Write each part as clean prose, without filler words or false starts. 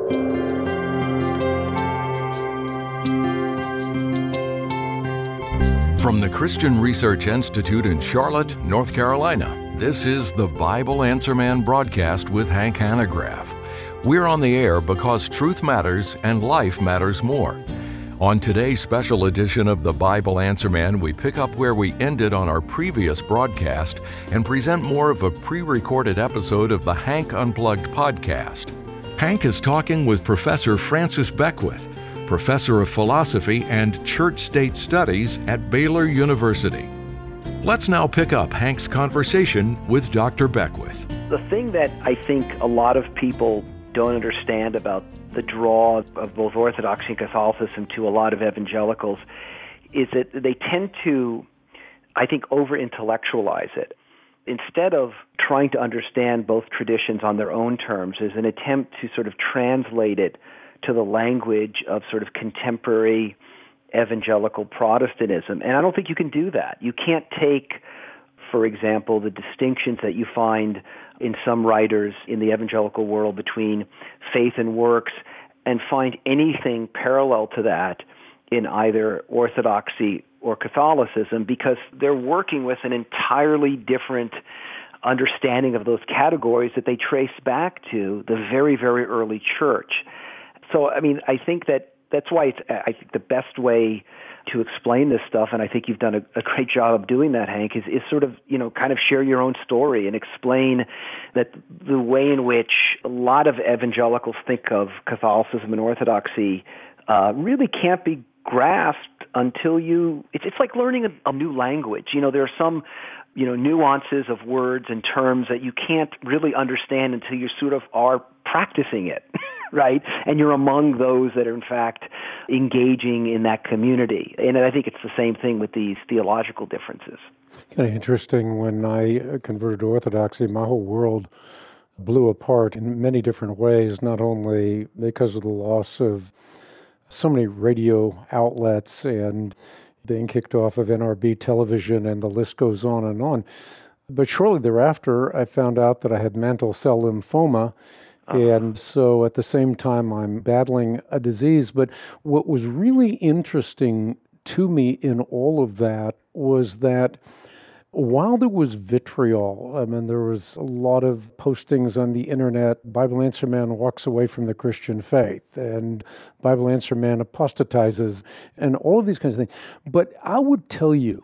From the Christian Research Institute in Charlotte, North Carolina, this is the Bible Answer Man broadcast with Hank Hanegraaff. We're on the air because truth matters and life matters more. On today's special edition of the Bible Answer Man, we pick up where we ended on our previous broadcast and present more of a pre-recorded episode of the Hank Unplugged podcast. Hank is talking with Professor Francis Beckwith, Professor of Philosophy and Church-State Studies at Baylor University. Let's now pick up Hank's conversation with Dr. Beckwith. The thing that I think a lot of people don't understand about the draw of both Orthodoxy and Catholicism to a lot of evangelicals is that they tend to, I think, over-intellectualize it. Instead of trying to understand both traditions on their own terms, there's an attempt to sort of translate it to the language of sort of contemporary evangelical Protestantism. And I don't think you can do that. You can't take, for example, the distinctions that you find in some writers in the evangelical world between faith and works and find anything parallel to that in either Orthodoxy or Catholicism, because they're working with an entirely different understanding of those categories that they trace back to the very, very early church. So, I mean, I think that's why I think the best way to explain this stuff, and I think you've done a great job of doing that, Hank, is sort of, kind of share your own story and explain that the way in which a lot of evangelicals think of Catholicism and Orthodoxy really can't be grasped until it's like learning a new language. There are some nuances of words and terms that you can't really understand until you sort of are practicing it, right? And you're among those that are, in fact, engaging in that community. And I think it's the same thing with these theological differences. Kind of interesting, when I converted to Orthodoxy, my whole world blew apart in many different ways, not only because of the loss of so many radio outlets and being kicked off of NRB television, and the list goes on and on. But shortly thereafter, I found out that I had mantle cell lymphoma, and so at the same time, I'm battling a disease. But what was really interesting to me in all of that was that while there was vitriol, there was a lot of postings on the internet, Bible Answer Man walks away from the Christian faith, and Bible Answer Man apostatizes, and all of these kinds of things. But I would tell you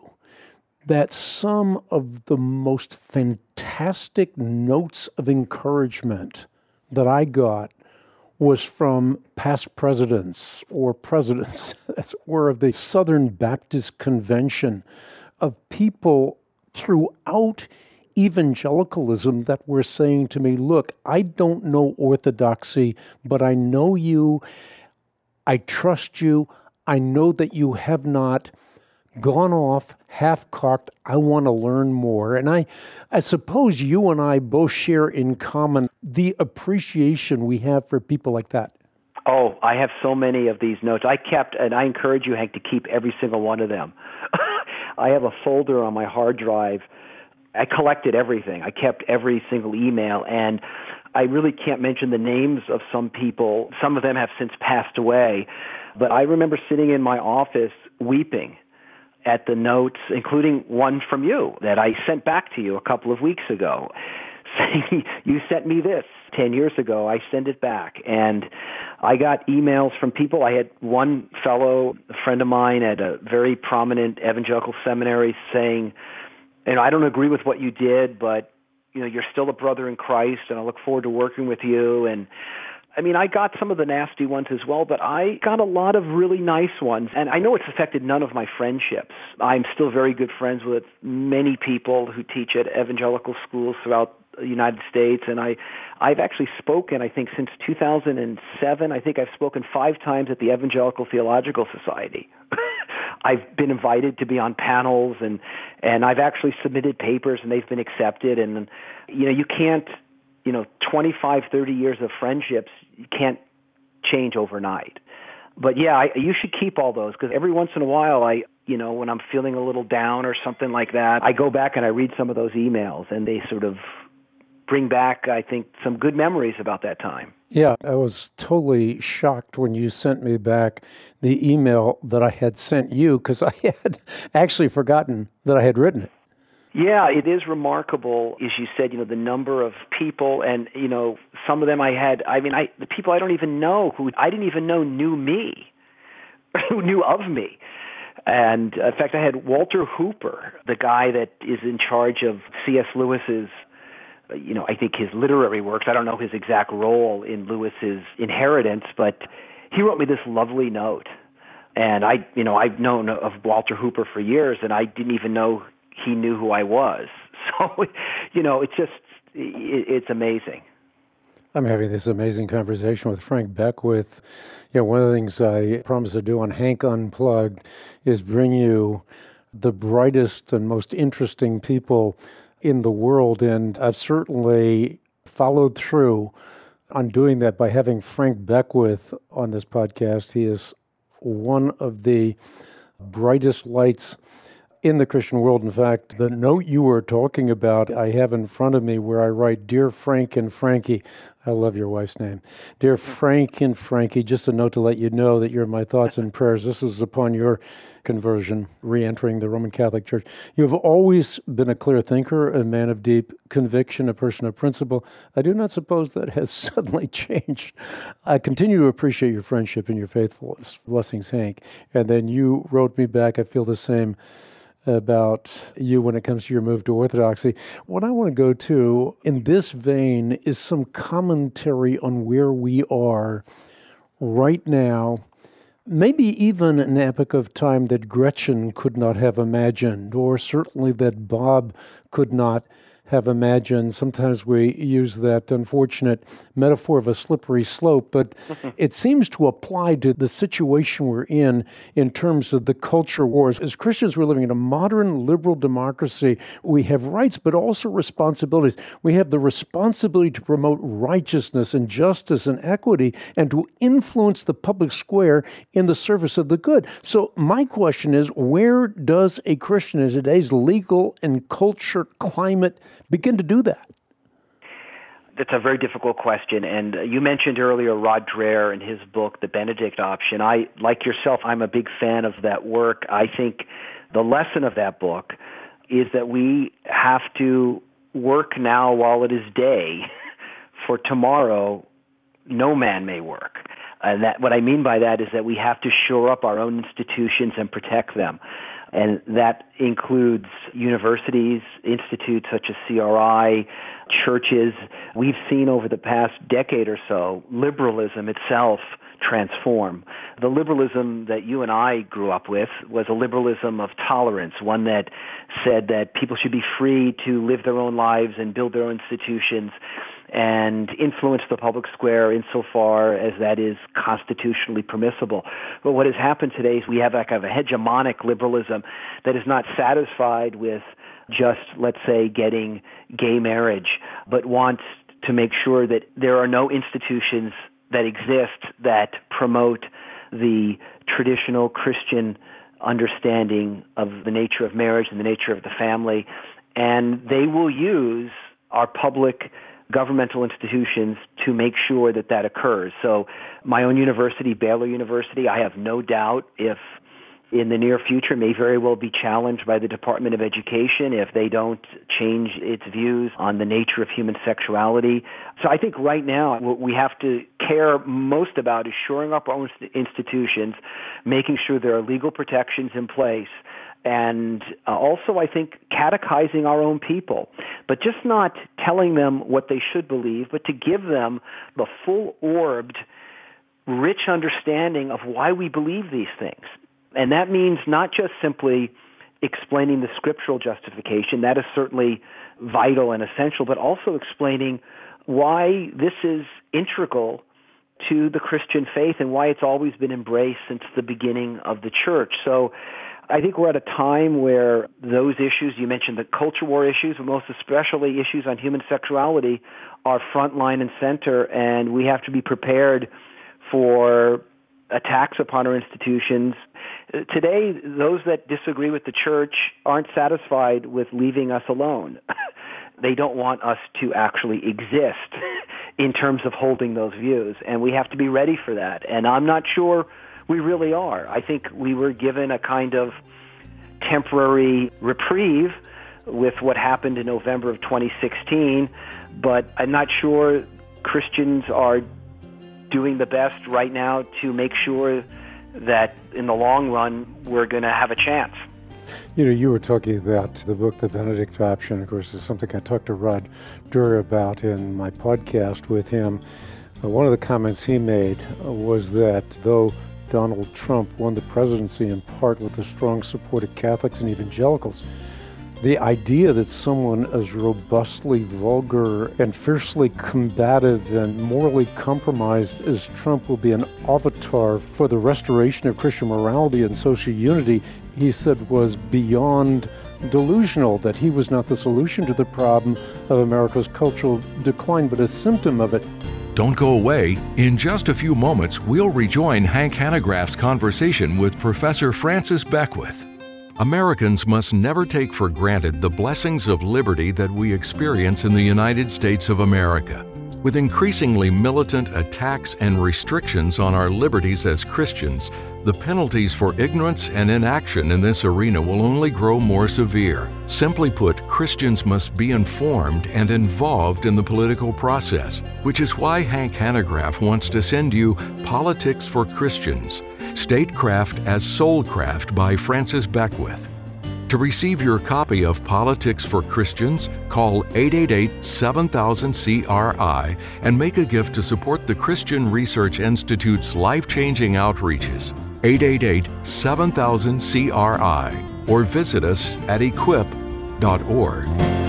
that some of the most fantastic notes of encouragement that I got was from past presidents or presidents, as it were, of the Southern Baptist Convention, of people throughout evangelicalism that were saying to me, look, I don't know Orthodoxy, but I know you, I trust you, I know that you have not gone off half-cocked, I want to learn more. And I suppose you and I both share in common the appreciation we have for people like that. Oh, I have so many of these notes. And I encourage you, Hank, to keep every single one of them. I have a folder on my hard drive. I collected everything. I kept every single email, and I really can't mention the names of some people. Some of them have since passed away. But I remember sitting in my office weeping at the notes, including one from you that I sent back to you a couple of weeks ago, saying, you sent me this 10 years ago, I send it back. And I got emails from people. I had one fellow, a friend of mine at a very prominent evangelical seminary, saying, I don't agree with what you did, but you're still a brother in Christ, and I look forward to working with you. And I got some of the nasty ones as well, but I got a lot of really nice ones. And I know it's affected none of my friendships. I'm still very good friends with many people who teach at evangelical schools throughout the United States. And I've actually spoken, I think, since 2007. I think I've spoken 5 times at the Evangelical Theological Society. I've been invited to be on panels, and I've actually submitted papers, and they've been accepted. And, you can't, 25, 30 years of friendships, you can't change overnight. But yeah, you should keep all those, because every once in a while, when I'm feeling a little down or something like that, I go back and I read some of those emails, and they sort of bring back, I think, some good memories about that time. Yeah, I was totally shocked when you sent me back the email that I had sent you because I had actually forgotten that I had written it. Yeah, it is remarkable, as you said, the number of people, and, some of them the people I don't even know, who I didn't even know knew me, who knew of me. And, in fact, I had Walter Hooper, the guy that is in charge of C.S. Lewis's, I think his literary works. I don't know his exact role in Lewis's inheritance, but he wrote me this lovely note. And I've known of Walter Hooper for years, and I didn't even know he knew who I was. So, it's amazing. I'm having this amazing conversation with Frank Beckwith. One of the things I promised to do on Hank Unplugged is bring you the brightest and most interesting people in the world, and I've certainly followed through on doing that by having Frank Beckwith on this podcast. He is one of the brightest lights in the Christian world. In fact, the note you were talking about, I have in front of me where I write, "Dear Frank and Frankie," I love your wife's name. "Dear Frank and Frankie, just a note to let you know that you're my thoughts and prayers. This is upon your conversion, re-entering the Roman Catholic Church. You have always been a clear thinker, a man of deep conviction, a person of principle. I do not suppose that has suddenly changed. I continue to appreciate your friendship and your faithfulness. Blessings, Hank." And then you wrote me back, "I feel the same about you when it comes to your move to Orthodoxy." What I want to go to in this vein is some commentary on where we are right now, maybe even an epoch of time that Gretchen could not have imagined, or certainly that Bob could not have imagined. Sometimes we use that unfortunate metaphor of a slippery slope, but it seems to apply to the situation we're in terms of the culture wars. As Christians, we're living in a modern liberal democracy. We have rights, but also responsibilities. We have the responsibility to promote righteousness and justice and equity and to influence the public square in the service of the good. So my question is, where does a Christian in today's legal and culture climate begin to do that? That's a very difficult question. And you mentioned earlier Rod Dreher and his book, The Benedict Option. Like yourself, I'm a big fan of that work. I think the lesson of that book is that we have to work now while it is day, for tomorrow no man may work. And that, what I mean by that is that we have to shore up our own institutions and protect them. And that includes universities, institutes such as CRI, churches. We've seen over the past decade or so liberalism itself transform. The liberalism that you and I grew up with was a liberalism of tolerance, one that said that people should be free to live their own lives and build their own institutions and influence the public square insofar as that is constitutionally permissible. But what has happened today is we have a kind of a hegemonic liberalism that is not satisfied with just, let's say, getting gay marriage, but wants to make sure that there are no institutions that exist that promote the traditional Christian understanding of the nature of marriage and the nature of the family. And they will use our public governmental institutions to make sure that that occurs. So my own university, Baylor University, I have no doubt if in the near future may very well be challenged by the Department of Education if they don't change its views on the nature of human sexuality. So I think right now what we have to care most about is shoring up our own institutions, making sure there are legal protections in place, and also, I think, catechizing our own people, but just not telling them what they should believe, but to give them the full-orbed, rich understanding of why we believe these things. And that means not just simply explaining the scriptural justification, that is certainly vital and essential, but also explaining why this is integral to the Christian faith and why it's always been embraced since the beginning of the church. So I think we're at a time where those issues, you mentioned the culture war issues, but most especially issues on human sexuality, are front line and center, and we have to be prepared for attacks upon our institutions. Today, those that disagree with the church aren't satisfied with leaving us alone. they don't want us to actually exist in terms of holding those views, and we have to be ready for that. And I'm not sure we really are. I think we were given a kind of temporary reprieve with what happened in November of 2016, but I'm not sure Christians are doing the best right now to make sure that in the long run we're going to have a chance. You know, you were talking about the book, The Benedict Option. Of course, it's something I talked to Rod Dreher about in my podcast with him. One of the comments he made was that though Donald Trump won the presidency in part with the strong support of Catholics and evangelicals, the idea that someone as robustly vulgar and fiercely combative and morally compromised as Trump will be an avatar for the restoration of Christian morality and social unity, he said, was beyond delusional, that he was not the solution to the problem of America's cultural decline, but a symptom of it. Don't go away. In just a few moments, we'll rejoin Hank Hanegraaff's conversation with Professor Francis Beckwith. Americans must never take for granted the blessings of liberty that we experience in the United States of America. With increasingly militant attacks and restrictions on our liberties as Christians, the penalties for ignorance and inaction in this arena will only grow more severe. Simply put, Christians must be informed and involved in the political process, which is why Hank Hanegraaff wants to send you Politics for Christians, Statecraft as Soulcraft by Francis Beckwith. To receive your copy of Politics for Christians, call 888-7000-CRI and make a gift to support the Christian Research Institute's life-changing outreaches. 888-7000-CRI or visit us at equip.org.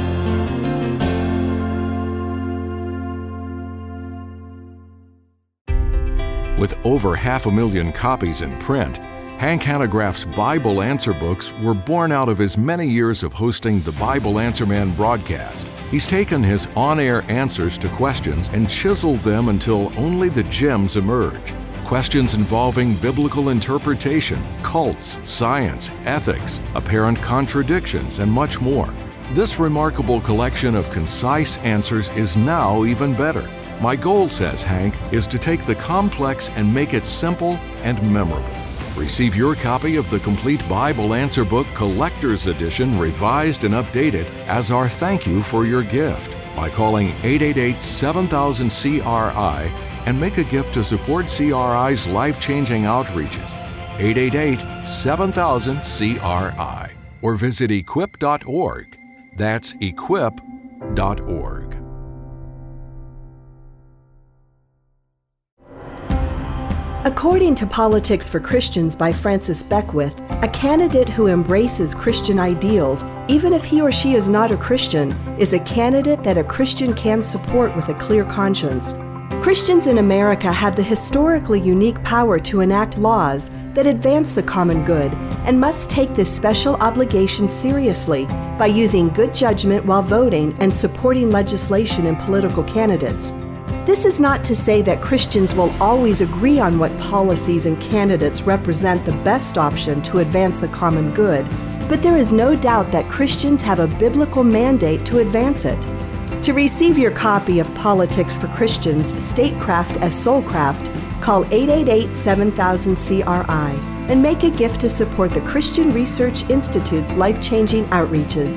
With over 500,000 copies in print, Hank Hanegraaff's Bible Answer books were born out of his many years of hosting the Bible Answer Man broadcast. He's taken his on-air answers to questions and chiseled them until only the gems emerge. Questions involving biblical interpretation, cults, science, ethics, apparent contradictions, and much more. This remarkable collection of concise answers is now even better. My goal, says Hank, is to take the complex and make it simple and memorable. Receive your copy of the complete Bible Answer Book Collector's Edition, revised and updated, as our thank you for your gift by calling 888-7000-CRI and make a gift to support CRI's life-changing outreaches. 888-7000-CRI or visit equip.org. That's equip.org. According to Politics for Christians by Francis Beckwith, a candidate who embraces Christian ideals, even if he or she is not a Christian, is a candidate that a Christian can support with a clear conscience. Christians in America have the historically unique power to enact laws that advance the common good and must take this special obligation seriously by using good judgment while voting and supporting legislation and political candidates. This is not to say that Christians will always agree on what policies and candidates represent the best option to advance the common good, but there is no doubt that Christians have a biblical mandate to advance it. To receive your copy of Politics for Christians, Statecraft as Soulcraft, call 888-7000-CRI and make a gift to support the Christian Research Institute's life-changing outreaches,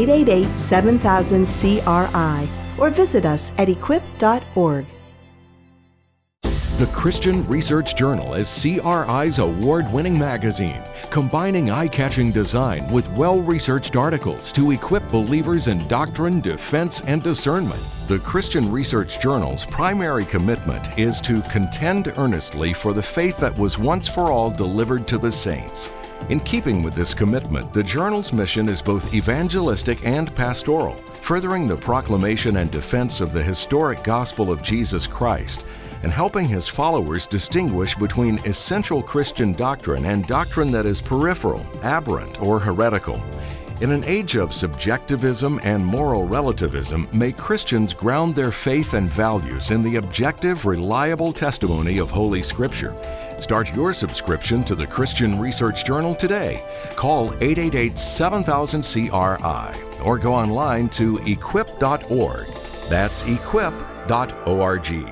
888-7000-CRI. or visit us at equip.org. The Christian Research Journal is CRI's award-winning magazine, combining eye-catching design with well-researched articles to equip believers in doctrine, defense, and discernment. The Christian Research Journal's primary commitment is to contend earnestly for the faith that was once for all delivered to the saints. In keeping with this commitment, the journal's mission is both evangelistic and pastoral, furthering the proclamation and defense of the historic gospel of Jesus Christ, and helping his followers distinguish between essential Christian doctrine and doctrine that is peripheral, aberrant, or heretical. In an age of subjectivism and moral relativism, may Christians ground their faith and values in the objective, reliable testimony of Holy Scripture. Start your subscription to the Christian Research Journal today. Call 888-7000-CRI or go online to equip.org. That's equip.org.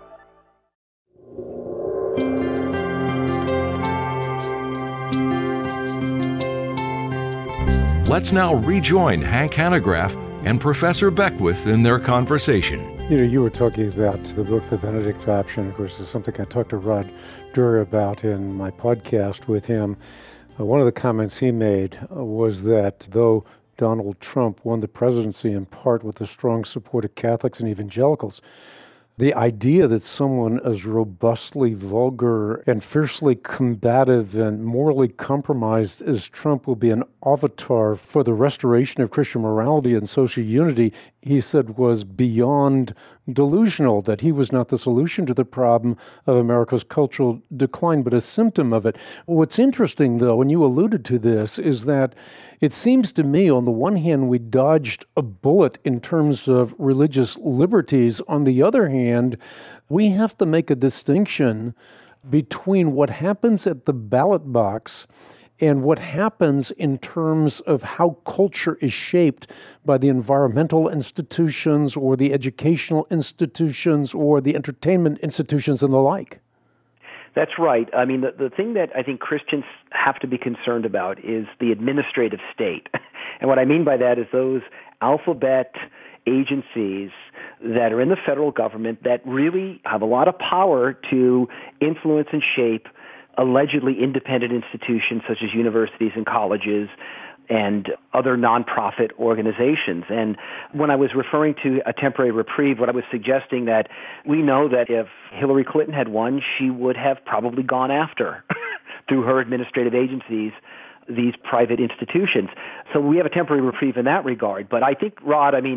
Let's now rejoin Hank Hanegraaff and Professor Beckwith in their conversation. You were talking about the book, The Benedict Option. Of course, it's something I talked to Rod Dreher about in my podcast with him. One of the comments he made was that though Donald Trump won the presidency in part with the strong support of Catholics and evangelicals, the idea that someone as robustly vulgar and fiercely combative and morally compromised as Trump will be an avatar for the restoration of Christian morality and social unity, he said was beyond delusional, that he was not the solution to the problem of America's cultural decline, but a symptom of it. What's interesting, though, and you alluded to this, is that it seems to me, on the one hand, we dodged a bullet in terms of religious liberties. On the other hand, we have to make a distinction between what happens at the ballot box and what happens in terms of how culture is shaped by the environmental institutions or the educational institutions or the entertainment institutions and the like. That's right. I mean, the thing that I think Christians have to be concerned about is the administrative state. And what I mean by that is those alphabet agencies that are in the federal government that really have a lot of power to influence and shape allegedly independent institutions such as universities and colleges and other nonprofit organizations. And when I was referring to a temporary reprieve, what I was suggesting that we know that if Hillary Clinton had won, she would have probably gone after, through her administrative agencies, these private institutions. So we have a temporary reprieve in that regard. But I think, Rod, I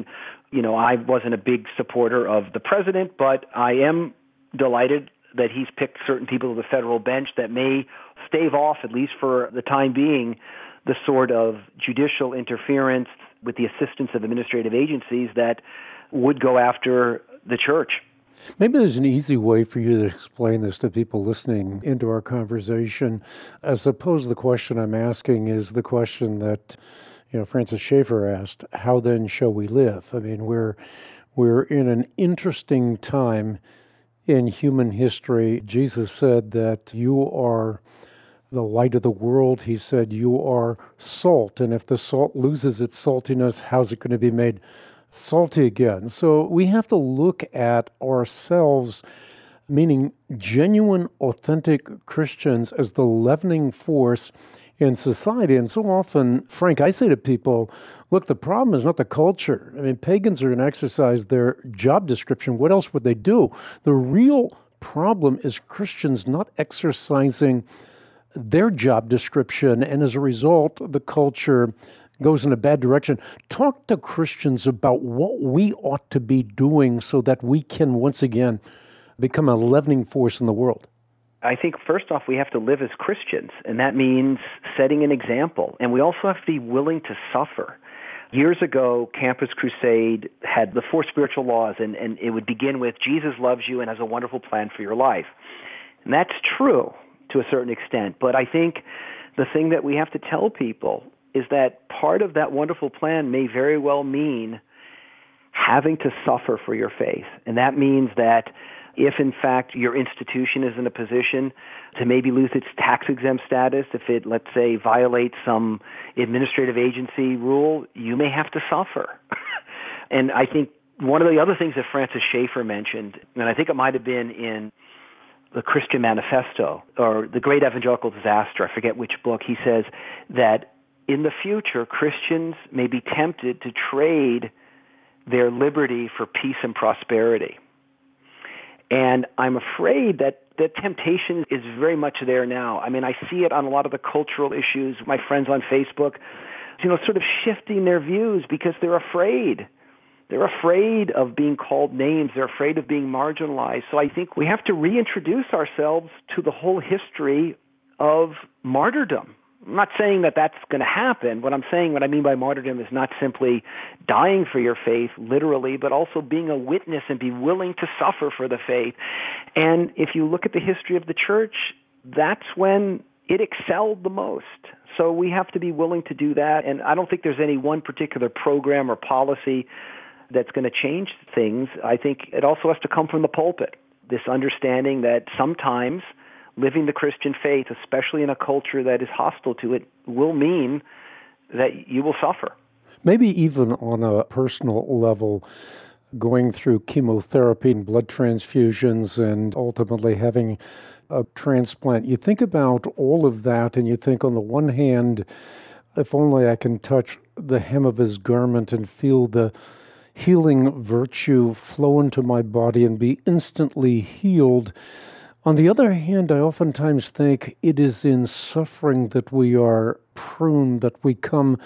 wasn't a big supporter of the president, but I am delighted that he's picked certain people of the federal bench that may stave off, at least for the time being, the sort of judicial interference with the assistance of administrative agencies that would go after the church. Maybe there's an easy way for you to explain this to people listening into our conversation. I suppose the question I'm asking is the question that, Francis Schaeffer asked, how then shall we live? I mean, we're in an interesting time in human history. Jesus said that you are the light of the world. He said you are salt, and if the salt loses its saltiness, how's it going to be made salty again? So we have to look at ourselves, meaning genuine, authentic Christians, as the leavening force in society. And so often, Frank, I say to people, look, the problem is not the culture. I mean, pagans are going to exercise their job description. What else would they do? The real problem is Christians not exercising their job description, and as a result, the culture goes in a bad direction. Talk to Christians about what we ought to be doing so that we can once again become a leavening force in the world. I think, first off, we have to live as Christians, and that means setting an example. And we also have to be willing to suffer. Years ago, Campus Crusade had the 4 spiritual laws, and it would begin with, Jesus loves you and has a wonderful plan for your life. And that's true to a certain extent, but I think the thing that we have to tell people is that part of that wonderful plan may very well mean having to suffer for your faith. And that means that if, in fact, your institution is in a position to maybe lose its tax-exempt status, if it, let's say, violates some administrative agency rule, you may have to suffer. And I think one of the other things that Francis Schaeffer mentioned, and I think it might have been in the Christian Manifesto or The Great Evangelical Disaster, I forget which book, he says that in the future, Christians may be tempted to trade their liberty for peace and prosperity. And I'm afraid that the temptation is very much there now. I mean, I see it on a lot of the cultural issues. My friends on Facebook, sort of shifting their views because they're afraid. They're afraid of being called names. They're afraid of being marginalized. So I think we have to reintroduce ourselves to the whole history of martyrdom. I'm not saying that that's going to happen. What I mean by martyrdom is not simply dying for your faith, literally, but also being a witness and be willing to suffer for the faith. And if you look at the history of the church, that's when it excelled the most. So we have to be willing to do that. And I don't think there's any one particular program or policy that's going to change things. I think it also has to come from the pulpit, this understanding that sometimes living the Christian faith, especially in a culture that is hostile to it, will mean that you will suffer. Maybe even on a personal level, going through chemotherapy and blood transfusions and ultimately having a transplant. You think about all of that and you think, on the one hand, if only I can touch the hem of his garment and feel the healing virtue flow into my body and be instantly healed. On the other hand, I oftentimes think it is in suffering that we are pruned, that we come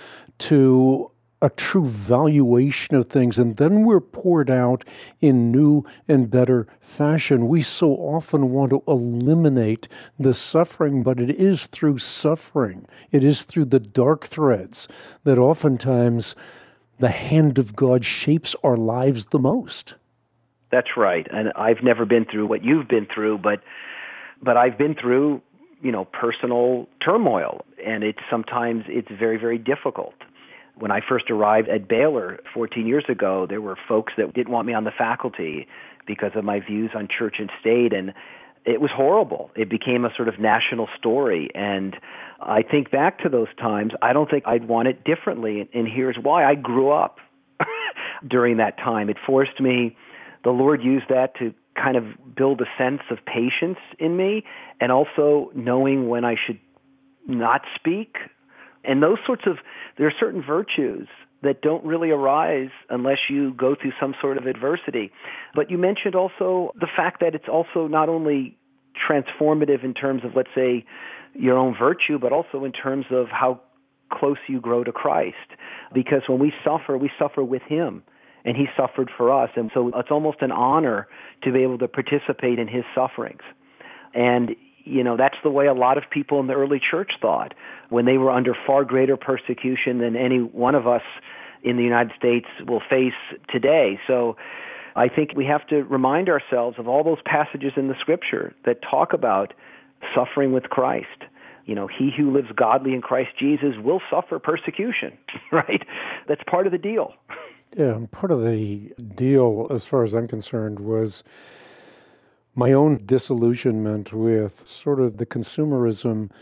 to a true valuation of things, and then we're poured out in new and better fashion. We so often want to eliminate the suffering, but it is through suffering, it is through the dark threads that oftentimes the hand of God shapes our lives the most. That's right. And I've never been through what you've been through, but I've been through, personal turmoil, and sometimes it's very, very difficult. When I first arrived at Baylor 14 years ago, there were folks that didn't want me on the faculty because of my views on church and state, and it was horrible. It became a sort of national story, and I think back to those times, I don't think I'd want it differently, and here's why. I grew up during that time. It forced me, the Lord used that to kind of build a sense of patience in me, and also knowing when I should not speak. And there are certain virtues that don't really arise unless you go through some sort of adversity. But you mentioned also the fact that it's also not only transformative in terms of, let's say, your own virtue, but also in terms of how close you grow to Christ. Because when we suffer with Him, and He suffered for us. And so it's almost an honor to be able to participate in His sufferings. And that's the way a lot of people in the early church thought when they were under far greater persecution than any one of us in the United States will face today. So I think we have to remind ourselves of all those passages in the Scripture that talk about suffering with Christ. He who lives godly in Christ Jesus will suffer persecution, right? That's part of the deal. Yeah, and part of the deal, as far as I'm concerned, was my own disillusionment with sort of the consumerism.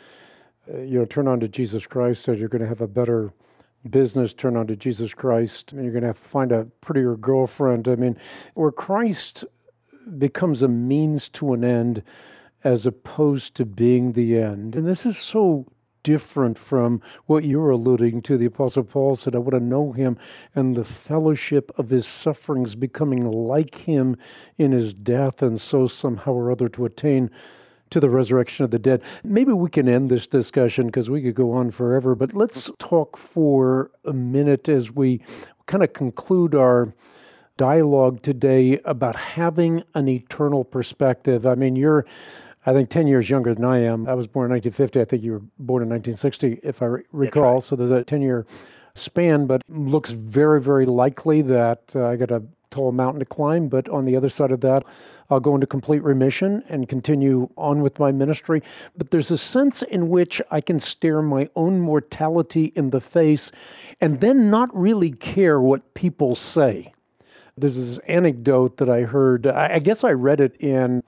Turn on to Jesus Christ, said you're going to have a better business. Turn on to Jesus Christ, and you're going to have to find a prettier girlfriend. I mean, where Christ becomes a means to an end as opposed to being the end. And this is so different from what you're alluding to. The Apostle Paul said, I want to know Him and the fellowship of His sufferings, becoming like Him in His death, and so somehow or other to attain to the resurrection of the dead. Maybe we can end this discussion because we could go on forever, but let's talk for a minute as we kind of conclude our dialogue today about having an eternal perspective. I mean, you're 10 years younger than I am. I was born in 1950. I think you were born in 1960, if I recall. Right. So there's a 10-year span, but looks very, very likely that I got a tall mountain to climb. But on the other side of that, I'll go into complete remission and continue on with my ministry. But there's a sense in which I can stare my own mortality in the face and then not really care what people say. There's this anecdote that I heard. I guess I read it in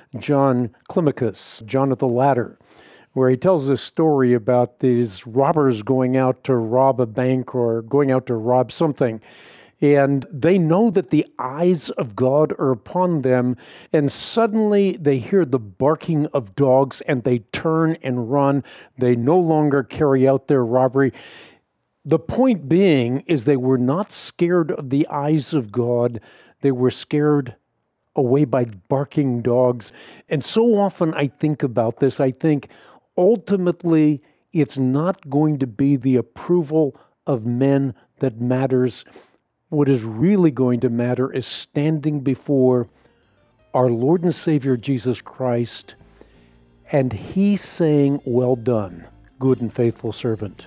John Climacus, John of the Ladder, where he tells this story about these robbers going out to rob a bank or going out to rob something. And they know that the eyes of God are upon them, and suddenly they hear the barking of dogs and they turn and run. They no longer carry out their robbery. The point being is they were not scared of the eyes of God. They were scared away by barking dogs. And so often I think about this. I think ultimately it's not going to be the approval of men that matters. What is really going to matter is standing before our Lord and Savior Jesus Christ and He saying, well done, good and faithful servant.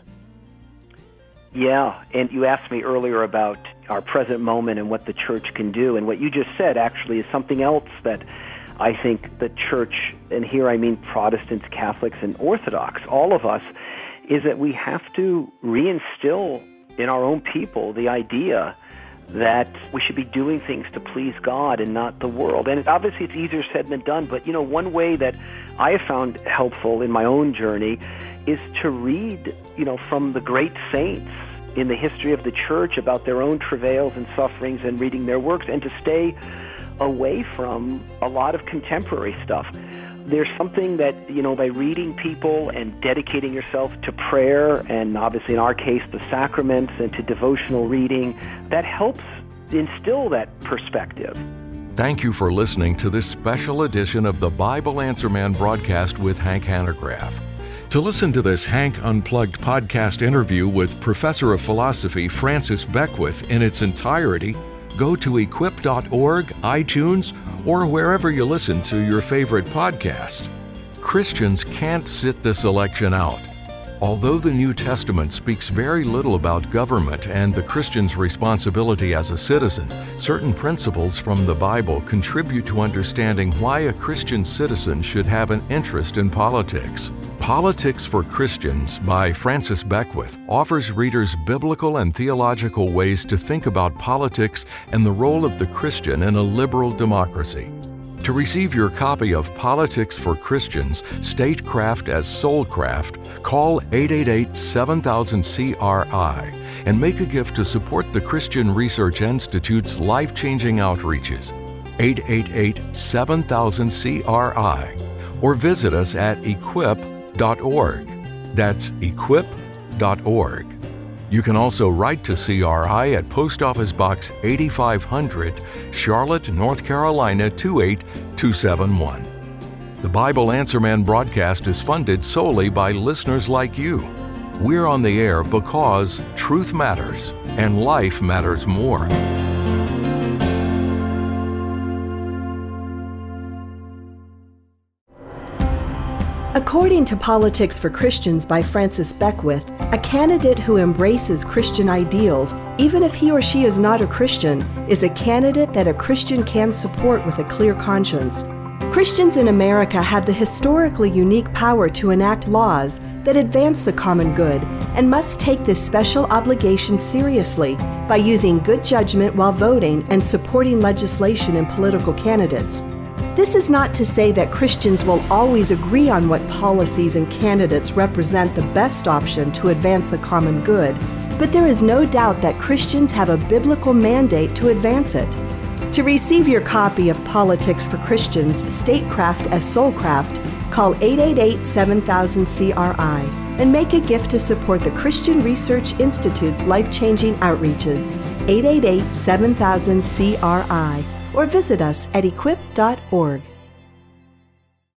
Yeah, and you asked me earlier about our present moment and what the church can do, and what you just said actually is something else that I think the church, and here I mean Protestants, Catholics, and Orthodox, all of us, is that we have to reinstill in our own people the idea that we should be doing things to please God and not the world. And obviously it's easier said than done, but one way that I have found helpful in my own journey is to read, from the great saints in the history of the church about their own travails and sufferings and reading their works, and to stay away from a lot of contemporary stuff. There's something that, by reading people and dedicating yourself to prayer, and obviously in our case the sacraments, and to devotional reading, that helps instill that perspective. Thank you for listening to this special edition of the Bible Answer Man broadcast with Hank Hanegraaff. To listen to this Hank Unplugged podcast interview with Professor of Philosophy Francis Beckwith in its entirety, go to equip.org, iTunes, or wherever you listen to your favorite podcast. Christians can't sit this election out. Although the New Testament speaks very little about government and the Christian's responsibility as a citizen, certain principles from the Bible contribute to understanding why a Christian citizen should have an interest in politics. Politics for Christians by Francis Beckwith offers readers biblical and theological ways to think about politics and the role of the Christian in a liberal democracy. To receive your copy of Politics for Christians, Statecraft as Soulcraft, call 888-7000-CRI and make a gift to support the Christian Research Institute's life-changing outreaches. 888-7000-CRI, or visit us at equip.org. That's equip.org. You can also write to CRI at Post Office Box 8500, Charlotte, North Carolina 28271. The Bible Answer Man broadcast is funded solely by listeners like you. We're on the air because truth matters and life matters more. According to Politics for Christians by Francis Beckwith, a candidate who embraces Christian ideals, even if he or she is not a Christian, is a candidate that a Christian can support with a clear conscience. Christians in America have the historically unique power to enact laws that advance the common good and must take this special obligation seriously by using good judgment while voting and supporting legislation and political candidates. This is not to say that Christians will always agree on what policies and candidates represent the best option to advance the common good, but there is no doubt that Christians have a biblical mandate to advance it. To receive your copy of Politics for Christians, Statecraft as Soulcraft, call 888-7000-CRI and make a gift to support the Christian Research Institute's life-changing outreaches, 888-7000-CRI, or visit us at equip.org.